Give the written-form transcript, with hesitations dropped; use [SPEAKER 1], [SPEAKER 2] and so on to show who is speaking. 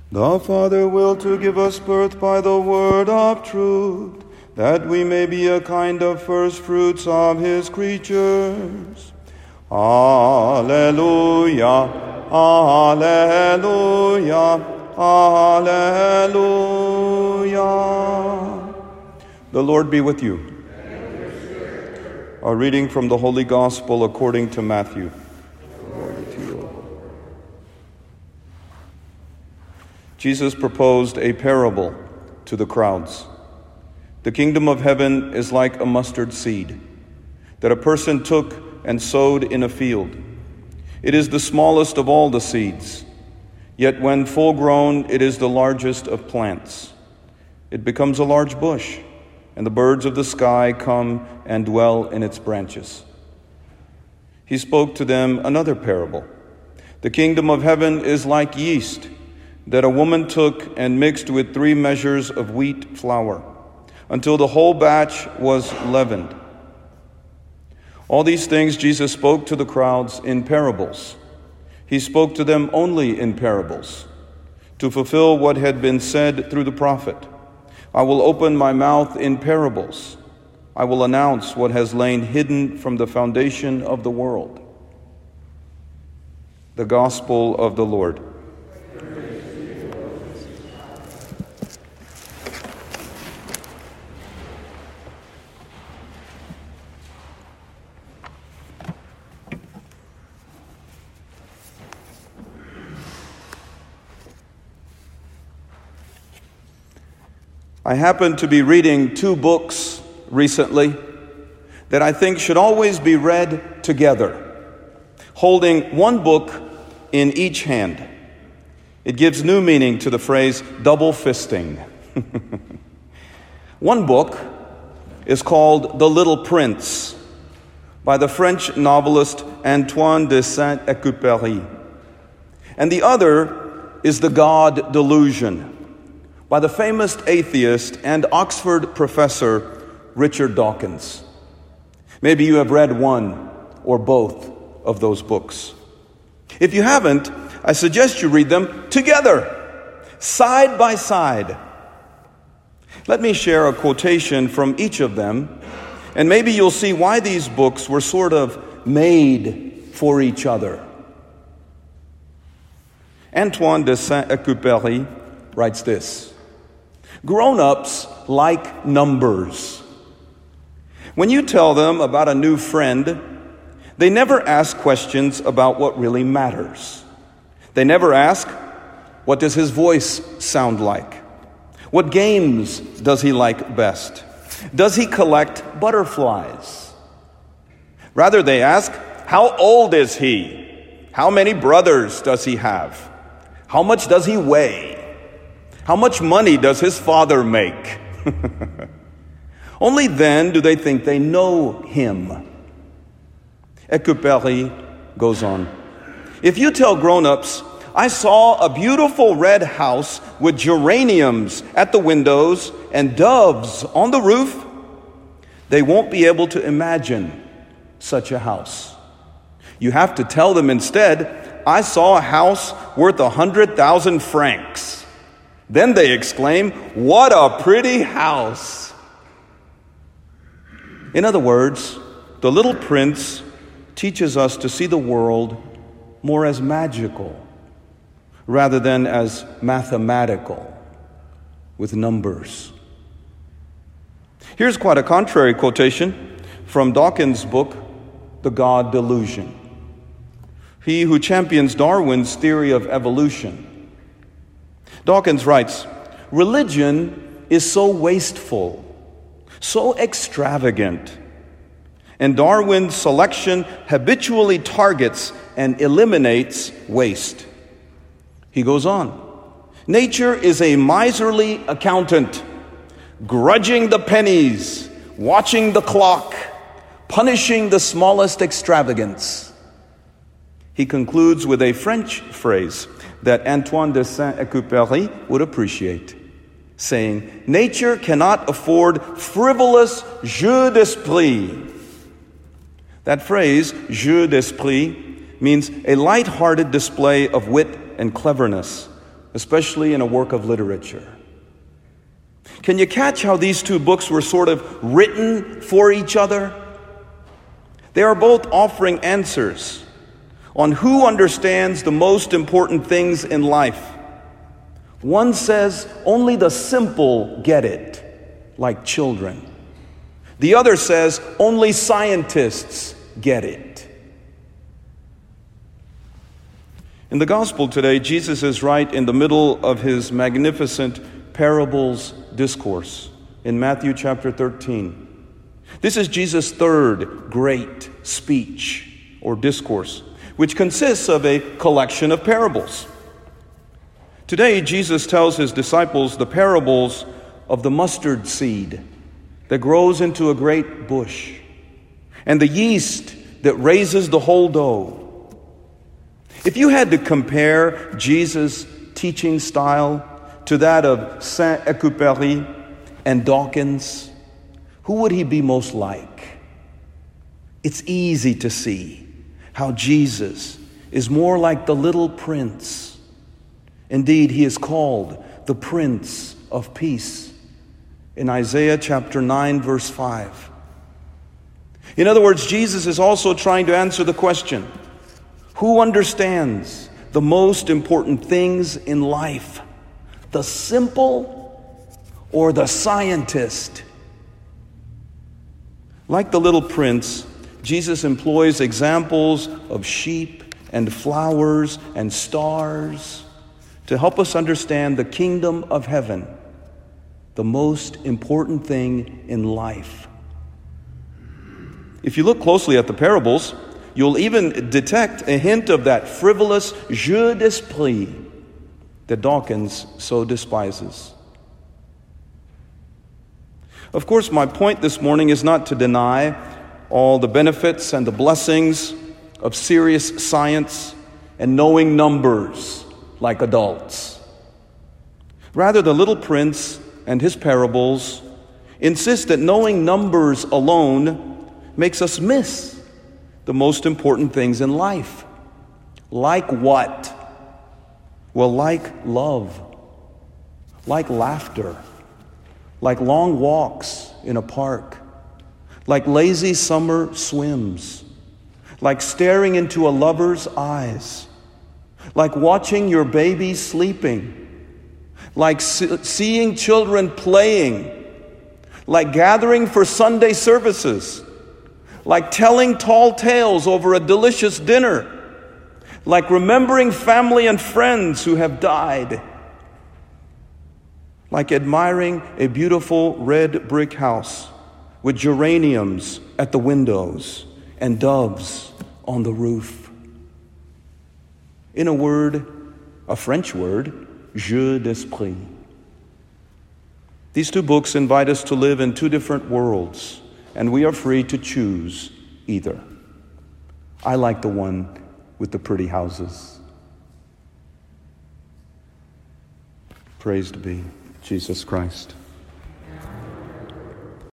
[SPEAKER 1] The Father will to give us birth by the word of truth, that we may be a kind of first fruits of his creatures. Alleluia, alleluia, alleluia. The Lord be with you. A reading from the Holy Gospel according to Matthew. Glory to you, Lord. Jesus proposed a parable to the crowds. The kingdom of heaven is like a mustard seed that a person took and sowed in a field. It is the smallest of all the seeds, yet when full grown, it is the largest of plants. It becomes a large bush, and the birds of the sky come and dwell in its branches. He spoke to them another parable. The kingdom of heaven is like yeast that a woman took and mixed with 3 measures of wheat flour, until the whole batch was leavened. All these things Jesus spoke to the crowds in parables. He spoke to them only in parables, to fulfill what had been said through the prophet. I will open my mouth in parables. I will announce what has lain hidden from the foundation of the world. The Gospel of the Lord. I happened to be reading 2 books recently that I think should always be read together, holding one book in each hand. It gives new meaning to the phrase double fisting. One book is called The Little Prince by the French novelist Antoine de Saint-Exupéry. And the other is The God Delusion by the famous atheist and Oxford professor Richard Dawkins. Maybe you have read one or both of those books. If you haven't, I suggest you read them together, side by side. Let me share a quotation from each of them, and maybe you'll see why these books were sort of made for each other. Antoine de Saint-Exupéry writes this: grown-ups like numbers. When you tell them about a new friend, they never ask questions about what really matters. They never ask, what does his voice sound like? What games does he like best? Does he collect butterflies? Rather, they ask, how old is he? How many brothers does he have? How much does he weigh? How much money does his father make? Only then do they think they know him. Exupéry goes on. If you tell grown-ups, I saw a beautiful red house with geraniums at the windows and doves on the roof, they won't be able to imagine such a house. You have to tell them instead, I saw a house worth 100,000 francs. Then they exclaim, what a pretty house. In other words, The Little Prince teaches us to see the world more as magical rather than as mathematical with numbers. Here's quite a contrary quotation from Dawkins' book, The God Delusion. He who champions Darwin's theory of evolution. Dawkins writes, religion is so wasteful, so extravagant, and Darwin's selection habitually targets and eliminates waste. He goes on, nature is a miserly accountant, grudging the pennies, watching the clock, punishing the smallest extravagance. He concludes with a French phrase that Antoine de Saint-Exupéry would appreciate, saying, nature cannot afford frivolous jeux d'esprit. That phrase, jeux d'esprit, means a light-hearted display of wit and cleverness, especially in a work of literature. Can you catch how these two books were sort of written for each other? They are both offering answers on who understands the most important things in life. One says only the simple get it, like children. The other says only scientists get it. In the gospel today, Jesus is right in the middle of his magnificent parables discourse in Matthew chapter 13. This is Jesus' third great speech or discourse, which consists of a collection of parables. Today, Jesus tells his disciples the parables of the mustard seed that grows into a great bush, and the yeast that raises the whole dough. If you had to compare Jesus' teaching style to that of Saint-Exupéry and Dawkins, who would he be most like? It's easy to see how Jesus is more like the little prince. Indeed, he is called the Prince of Peace in Isaiah chapter 9, verse 5. In other words, Jesus is also trying to answer the question, who understands the most important things in life? The simple or the scientist? Like the little prince, Jesus employs examples of sheep and flowers and stars to help us understand the kingdom of heaven, the most important thing in life. If you look closely at the parables, you'll even detect a hint of that frivolous jeu d'esprit that Dawkins so despises. Of course, my point this morning is not to deny all the benefits and the blessings of serious science and knowing numbers like adults. Rather, the little prince and his parables insist that knowing numbers alone makes us miss the most important things in life. Like what? Well, like love, like laughter, like long walks in a park, like lazy summer swims, like staring into a lover's eyes, like watching your baby sleeping, like seeing children playing, like gathering for Sunday services, like telling tall tales over a delicious dinner, like remembering family and friends who have died, like admiring a beautiful red brick house with geraniums at the windows and doves on the roof. In a word, a French word, jeu d'esprit. These two books invite us to live in two different worlds, and we are free to choose either. I like the one with the pretty houses. Praised be Jesus Christ.